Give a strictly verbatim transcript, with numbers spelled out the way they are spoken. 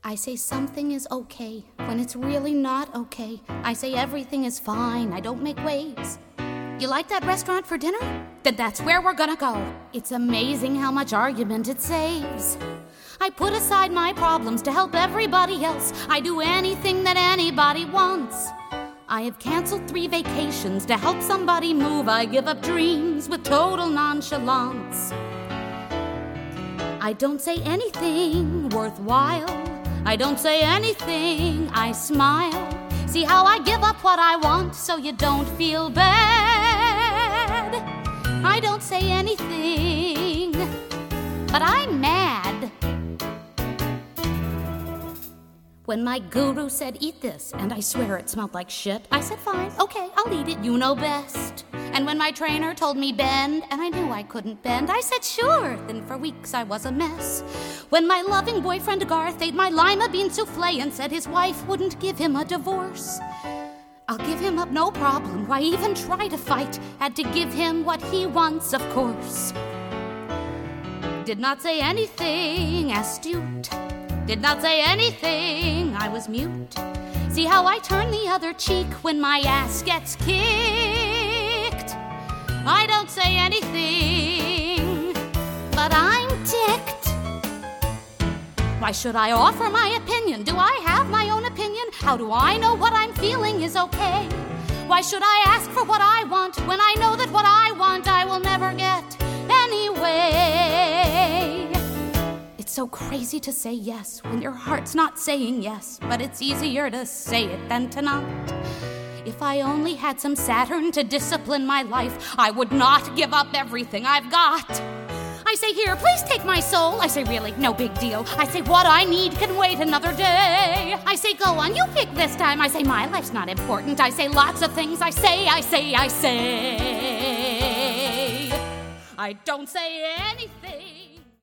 I say something is okay when it's really not okay. I say everything is fine, I don't make waves. You like that restaurant for dinner? Then that's where we're gonna go. It's amazing how much argument it saves. I put aside my problems to help everybody else. I do anything that anybody wants. I have canceled three vacations to help somebody move. I give up dreams with total nonchalance. I don't say anything worthwhile. I don't say anything, I smile. See how I give up what I want so you don't feel bad. I don't say anything, but I'm mad. When my guru said, eat this, and I swear it smelled like shit, I said, fine, okay, I'll eat it, you know best. And when my trainer told me bend, and I knew I couldn't bend, I said, sure, then for weeks I was a mess. When my loving boyfriend Garth ate my lima bean souffle and said his wife wouldn't give him a divorce, I'll give him up, no problem, why even try to fight? Had to give him what he wants, of course. Did not say anything astute. Did not say anything, I was mute. See how I turn the other cheek when my ass gets kicked. I don't say anything, but I'm ticked. Why should I offer my opinion? Do I have my own opinion? How do I know what I'm feeling is okay? Why should I ask for what I want when I know that what I want I will never get anyway? It's so crazy to say yes when your heart's not saying yes, but it's easier to say it than to not. If I only had some Saturn to discipline my life, I would not give up everything I've got. I say, here, please take my soul. I say, really, no big deal. I say, what I need can wait another day. I say, go on, you pick this time. I say, my life's not important. I say lots of things. I say, I say, I say. I don't say anything.